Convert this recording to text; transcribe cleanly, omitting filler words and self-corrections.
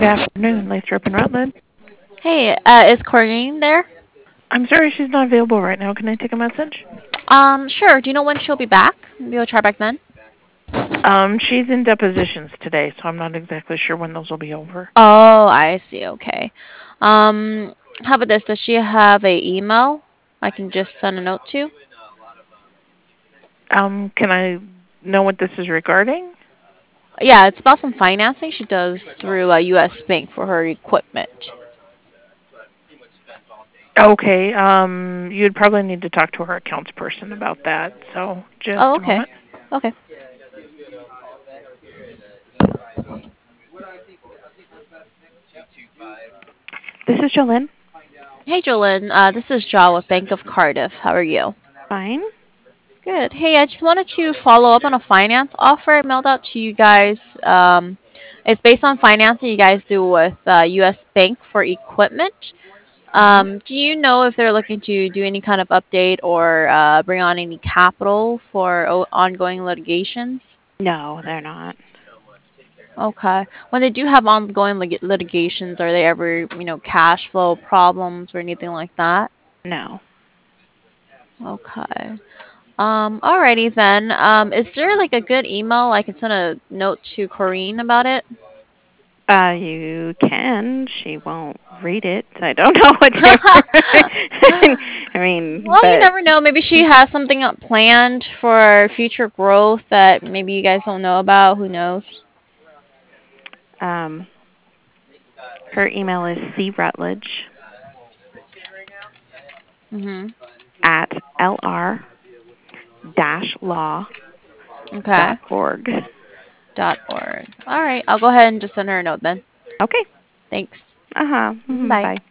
Good afternoon, Lathrop and Rutland. Hey, is Corinne there? I'm sorry she's not available right now. Can I take a message? Sure. Do you know when she'll be back? Maybe we'll try back then. She's in depositions today, so I'm not exactly sure when those will be over. Oh, I see. Okay. How about this? Does she have a email I can just send a note to? Can I know what this is regarding? Yeah, it's about some financing she does through a U.S. bank for her equipment. Okay, you'd probably need to talk to her accounts person about that. So just Oh, a okay. moment. Okay. This is Jolene. Hey, Jolyn. This is Jaw with Bank of Cardiff. How are you? Fine. Good. Hey, I just wanted to follow up on a finance offer I mailed out to you guys. It's based on financing you guys do with U.S. Bank for equipment. Hmm. Do you know if they're looking to do any kind of update or bring on any capital for ongoing litigations? No, they're not. Okay. When they do have ongoing litigations, are they ever, cash flow problems or anything like that? No. Okay. Alrighty then. Is there like a good email I can send a note to Corrine about it? You can. She won't read it. I don't know what to. I mean, Well, you but never know. Maybe she has something up planned for future growth that maybe you guys don't know about. Who knows? um, her email is crutledge Mhm. at lr-law.org. Okay. .org. All right. I'll go ahead and just send her a note then. Okay. Thanks. Uh-huh. Bye. Bye.